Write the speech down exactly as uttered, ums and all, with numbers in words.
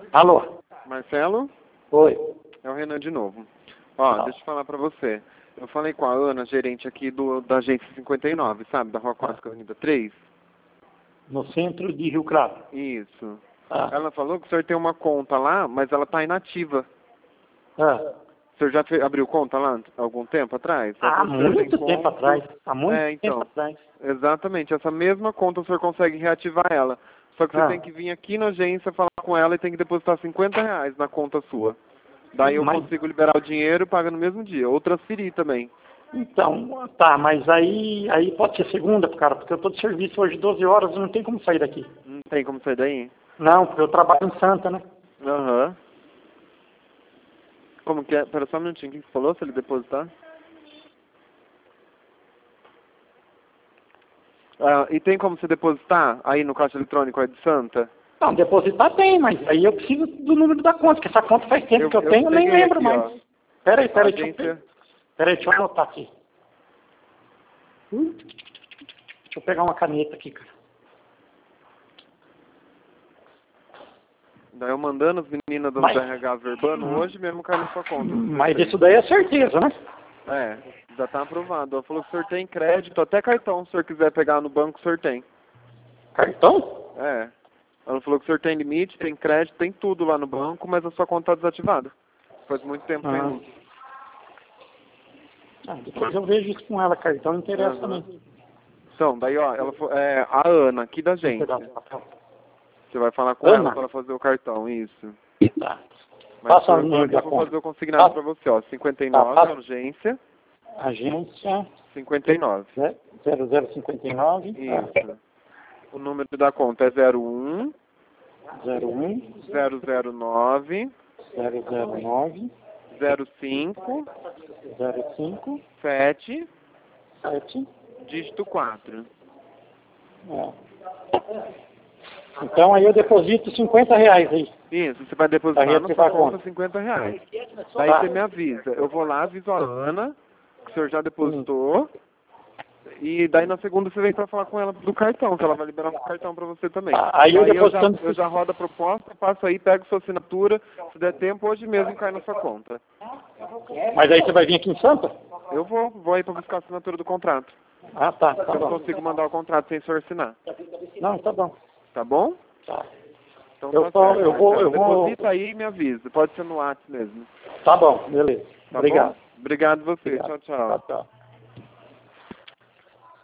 Alô? Marcelo? Oi. É o Renan de novo. Ó, Não. deixa eu falar pra você. Eu falei com a Ana, gerente aqui do, da agência cinquenta e nove, sabe? Da Rua quatro, Avenida três. No centro de Rio Claro. Isso. Ah. Ela falou que o senhor tem uma conta lá, mas ela tá inativa. Ah. O senhor já fe- abriu conta lá há algum tempo atrás? Ela Há falou que o senhor muito tem tempo conta. atrás. Há muito É, tempo então. atrás. Exatamente. Essa mesma conta o senhor consegue reativar ela. Só que você Ah. tem que vir aqui na agência falar com ela e tem que depositar cinquenta reais na conta sua. Daí eu Mas, consigo liberar o dinheiro e paga no mesmo dia. Ou transferir também. então, tá, mas aí, aí pode ser segunda, cara, porque eu tô de serviço hoje doze horas e não tem como sair daqui. Não tem como sair daí? Não, porque eu trabalho em Santa, né? Aham. Como que é? Pera só um minutinho. O que você falou? Se ele depositar? Ah, e tem como você depositar aí no caixa eletrônico aí de Santa? Não, depositar tem, mas aí eu preciso do número da conta, que essa conta faz tempo Eu, que eu eu tenho, eu nem peguei lembro aqui, mais. ó. Peraí, peraí, A deixa eu, agência... peraí, deixa eu anotar aqui. Hum, Deixa eu pegar uma caneta aqui, cara. Daí eu mandando as meninas do Mas- R H verbando hoje mesmo cai na sua conta. Mas isso daí é certeza, né? É, já tá aprovado. Ela falou que o senhor tem crédito, até cartão, se o senhor quiser pegar no banco, o senhor tem. Cartão? É. Ela falou que o senhor tem limite, tem crédito, tem tudo lá no banco, mas a sua conta tá desativada. Faz muito tempo sem Ah. uso. Ah, depois eu vejo isso com ela, cartão interessa Aham. também. Então, daí ó, ela foi, é a Ana, aqui da Um agência. pedaço de papel. Você vai falar com Ana? ela para ela fazer o cartão, isso. Tá. Mas Passa eu, o número eu da vou conta. fazer o consignado Passa. para você, ó. cinquenta e Tá, nove, passa. urgência, Agência cinquenta e nove. zero zero cinquenta e nove. Isso. O número da conta é zero um zero um zero zero nove zero zero nove zero cinco zero cinco sete sete. dígito quatro. É. Então aí eu deposito cinquenta reais aí. Isso, você vai depositar Aí na você sua vai conta conta. cinquenta reais. Daí Tá. você me avisa. Eu vou lá, aviso a Ana, que o senhor já depositou. E daí na segunda você vem pra falar com ela do cartão, que ela vai liberar um cartão pra você também. Tá, aí eu eu já, depositando- eu já rodo a proposta, passo aí, pego sua assinatura. Se der tempo, hoje mesmo cai na sua conta. Mas aí você vai vir aqui em Santa? Eu vou, vou aí pra buscar a assinatura do contrato. Ah, tá, tá Eu não bom. consigo mandar o contrato sem o senhor assinar. Não, tá bom. Tá bom? Tá. Então Eu tá só- certo. eu vou- Marcelo. eu vou- Deposita aí e me avisa. Pode ser no WhatsApp mesmo. Tá bom, beleza. Tá Obrigado. bom? Obrigado você. Obrigado. Tchau, tchau. Tchau, tchau.